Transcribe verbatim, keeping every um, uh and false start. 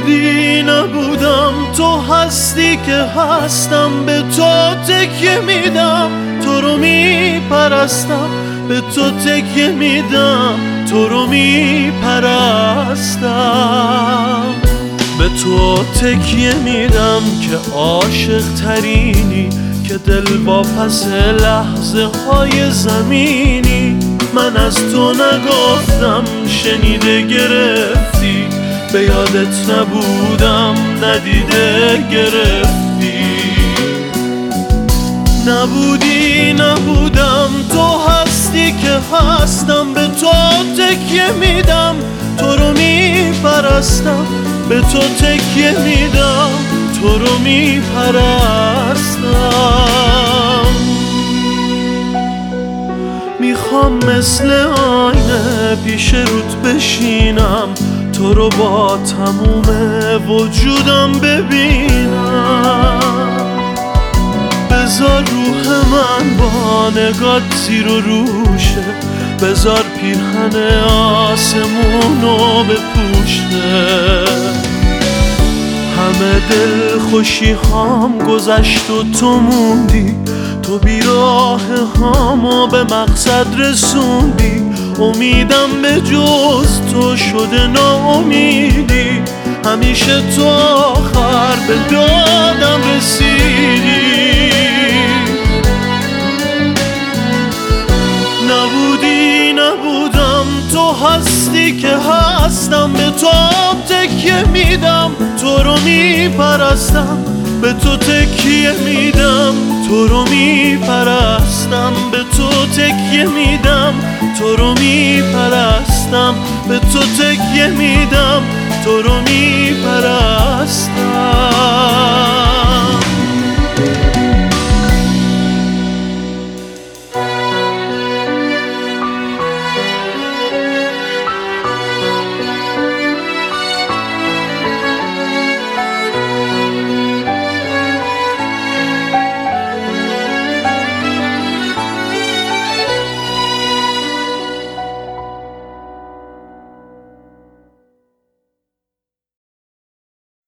نبودی نبودم، تو هستی که هستم، به تو تکیه میدم، تو رو میپرستم، به تو تکیه میدم، تو رو میپرستم. به تو تکیه میدم که عاشق ترینی، که دل با پس لحظه های زمینی. من از تو نگفتم شنیده گرفتی، به یادت نبودم ندیده گرفتی. نبودی نبودم، تو هستی که هستم، به تو تکیه میدم، تو رو میپرستم، به تو تکیه میدم، تو رو میپرستم. میخوام مثل آینه پیش رود بشینم، تو رو با تموم وجودم ببینم. بذار روح من با نگات زیر و روشه، بذار پیرهن آسمونو بپوشه. همه دل خوشی هام گذشت و تو موندی، تو بیراه هامو به مقصد رسوندی. امیدم به جز تو شده ناامیدی، همیشه تو آخر به دادم رسیدی. نبودی نبودم، تو هستی که هستم، به تو تکیه میدم، تو رو میپرستم، به تو تکیه میدم، تو رو میپرستم، به تو تکیه میدم، تو رو میپرستم، به تو تکیه میدم، تو رو میپرستم.